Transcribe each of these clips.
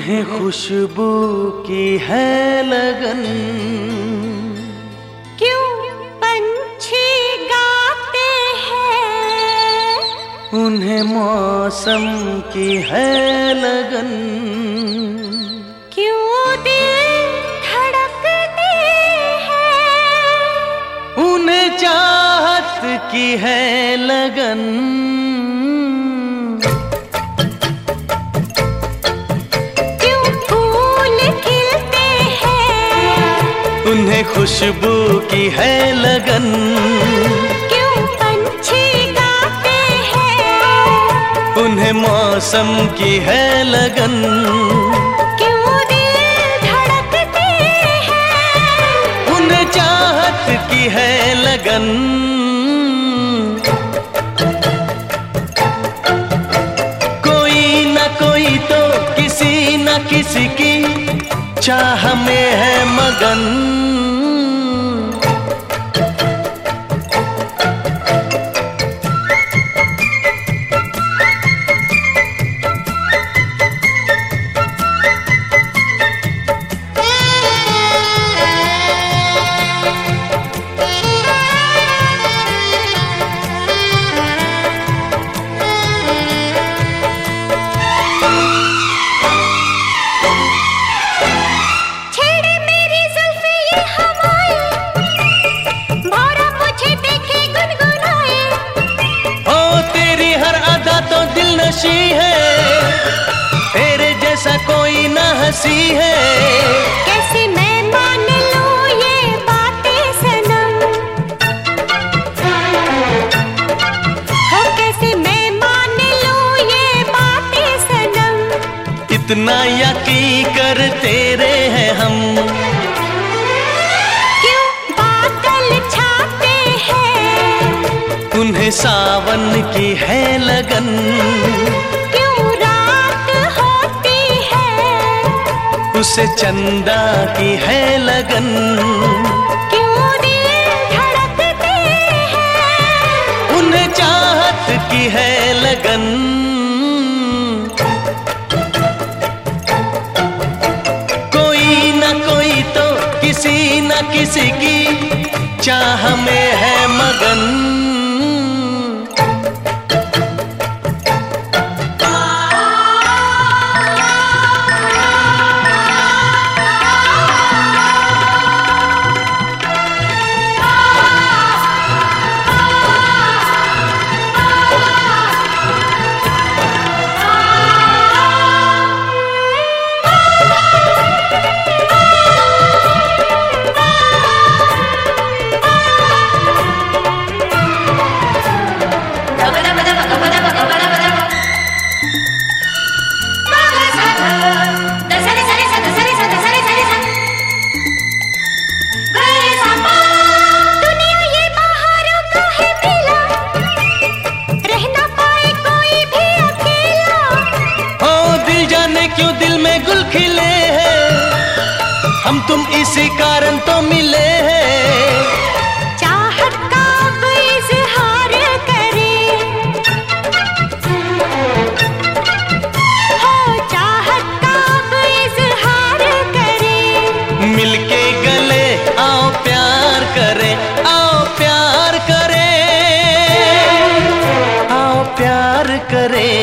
उन्हें खुशबू की है लगन, क्यों पंछी गाते हैं, उन्हें मौसम की है लगन, क्यों दिल धड़कते हैं, उन्हें चाहत की है लगन, उन्हें खुशबू की है लगन, क्यों पंछी गाते हैं, उन्हें मौसम की है लगन, क्यों दिल धड़कते हैं, उन्हें चाहत की है लगन। कोई ना कोई तो किसी न किसी की चाह में है मगन, है तेरे जैसा कोई ना हंसी है। कैसे मैं मान लूं ये बातें सनम, हो कैसे मैं मान लूं ये बातें सनम, इतना यकीन करते रहे हैं हम, क्यों बादल छाते हैं, उन्हें सावन की है लगन, उसे चंदा की है लगन, क्यों दिल धड़कते हैं, उन्हें चाहत की है लगन। कोई ना कोई तो किसी न किसी की चाह में है मगन, क्यों दिल में गुल खिले हैं, हम तुम इसी कारण तो मिले हैं। चाहत का अब इज़हार करें, हो चाहत का अब इज़हार करें, मिलके गले आओ प्यार करें, आओ प्यार करें, आओ प्यार करें।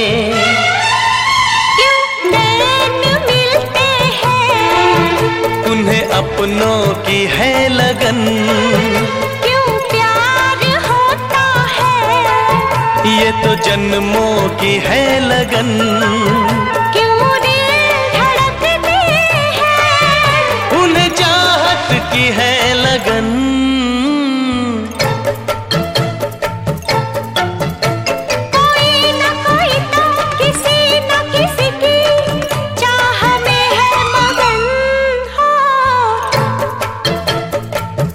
उन्हें अपनों की है लगन, क्यों प्यार होता है, ये तो जन्मों की है लगन, क्यों दिल धड़कते हैं, उन्हें चाहत की है लगन। कोई ना कोई तो किसी न किसी की चाह में है मगन,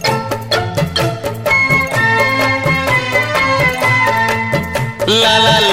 La la la